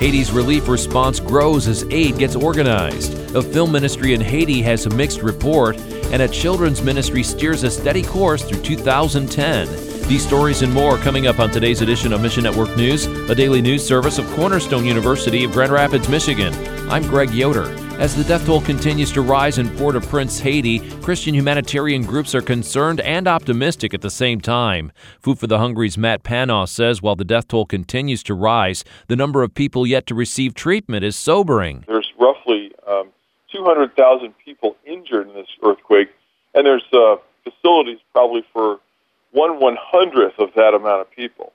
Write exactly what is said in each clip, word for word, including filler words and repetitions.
Haiti's relief response grows as aid gets organized. A film ministry in Haiti has a mixed report, and a children's ministry steers a steady course through two thousand ten. These stories and more coming up on today's edition of Mission Network News, a daily news service of Cornerstone University of Grand Rapids, Michigan. I'm Greg Yoder. As the death toll continues to rise in Port-au-Prince, Haiti, Christian humanitarian groups are concerned and optimistic at the same time. Food for the Hungry's Matt Panos says while the death toll continues to rise, the number of people yet to receive treatment is sobering. There's roughly um, two hundred thousand people injured in this earthquake, and there's uh, facilities probably for one one-hundredth of that amount of people.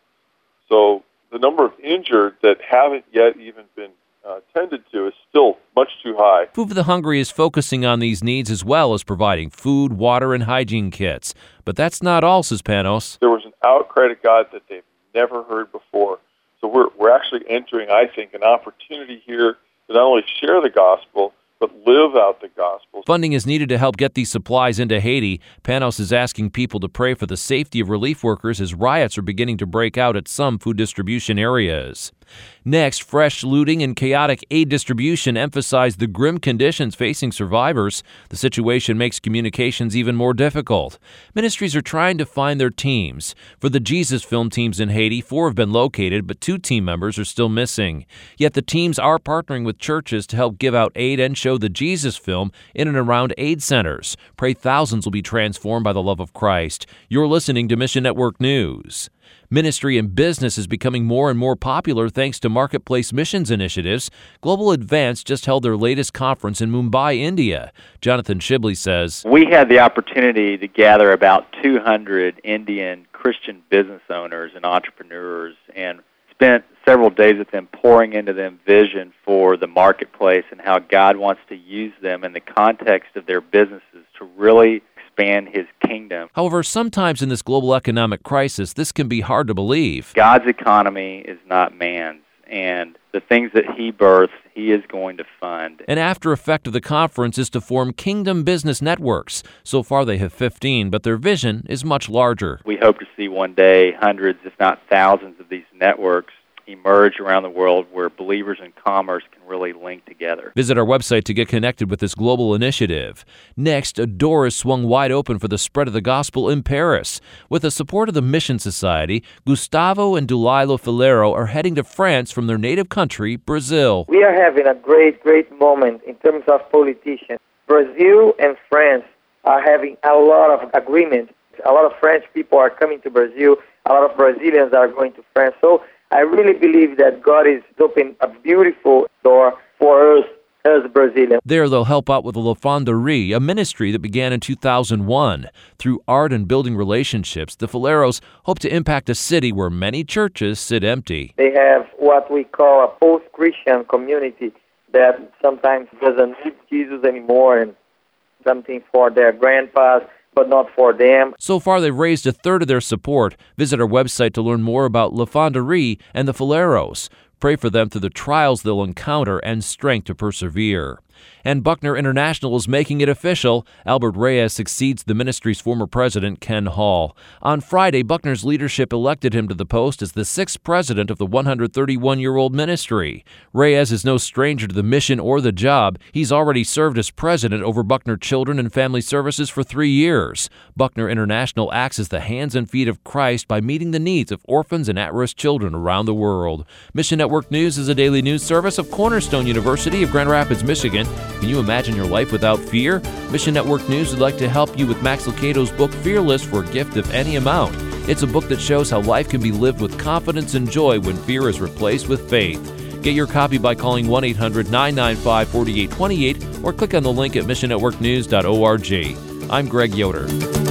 So the number of injured that haven't yet even been uh, tended to is still much too high. Food for the Hungry is focusing on these needs as well as providing food, water, and hygiene kits. But that's not all, says Panos. There was an outcry to God that they've never heard before. So we're we're actually entering, I think, an opportunity here to not only share the gospel, but live out the gospel. Funding is needed to help get these supplies into Haiti. Panos is asking people to pray for the safety of relief workers as riots are beginning to break out at some food distribution areas. Next, fresh looting and chaotic aid distribution emphasize the grim conditions facing survivors. The situation makes communications even more difficult. Ministries are trying to find their teams. For the Jesus Film teams in Haiti, four have been located, but two team members are still missing. Yet the teams are partnering with churches to help give out aid and show the Jesus Film in and around aid centers. Pray thousands will be transformed by the love of Christ. You're listening to Mission Network News. Ministry and business is becoming more and more popular thanks to marketplace missions initiatives. Global Advance just held their latest conference in Mumbai, India. Jonathan Shibley says, We had the opportunity to gather about two hundred Indian Christian business owners and entrepreneurs and spent several days with them pouring into them vision for the marketplace and how God wants to use them in the context of their businesses to really expand His kingdom. However, sometimes in this global economic crisis, this can be hard to believe. God's economy is not man's, and the things that He births, He is going to fund. An after effect of the conference is to form kingdom business networks. So far they have fifteen, but their vision is much larger. We hope to see one day hundreds, if not thousands, of these networks emerge around the world where believers in commerce can really link together. Visit our website to get connected with this global initiative. Next, a door is swung wide open for the spread of the gospel in Paris. With the support of the Mission Society, Gustavo and Dulailo Filero are heading to France from their native country, Brazil. We are having a great, great moment in terms of politicians. Brazil and France are having a lot of agreement. A lot of French people are coming to Brazil. A lot of Brazilians are going to France. So I really believe that God is opening a beautiful door for us as Brazilians. There they'll help out with the Lafonderie, a ministry that began in two thousand one. Through art and building relationships, the Fileros hope to impact a city where many churches sit empty. They have what we call a post-Christian community that sometimes doesn't need Jesus anymore and something for their grandpas, but not for them. So far, they've raised a third of their support. Visit our website to learn more about Lafonderie and the Fileros. Pray for them through the trials they'll encounter and strength to persevere. And Buckner International is making it official. Albert Reyes succeeds the ministry's former president, Ken Hall. On Friday, Buckner's leadership elected him to the post as the sixth president of the one hundred thirty-one-year-old ministry. Reyes is no stranger to the mission or the job. He's already served as president over Buckner Children and Family Services for three years. Buckner International acts as the hands and feet of Christ by meeting the needs of orphans and at-risk children around the world. Mission Network News is a daily news service of Cornerstone University of Grand Rapids, Michigan. Can you imagine your life without fear? Mission Network News would like to help you with Max Lucado's book, Fearless, for a gift of any amount. It's a book that shows how life can be lived with confidence and joy when fear is replaced with faith. Get your copy by calling one eight hundred nine nine five four eight two eight or click on the link at mission network news dot org. I'm Greg Yoder.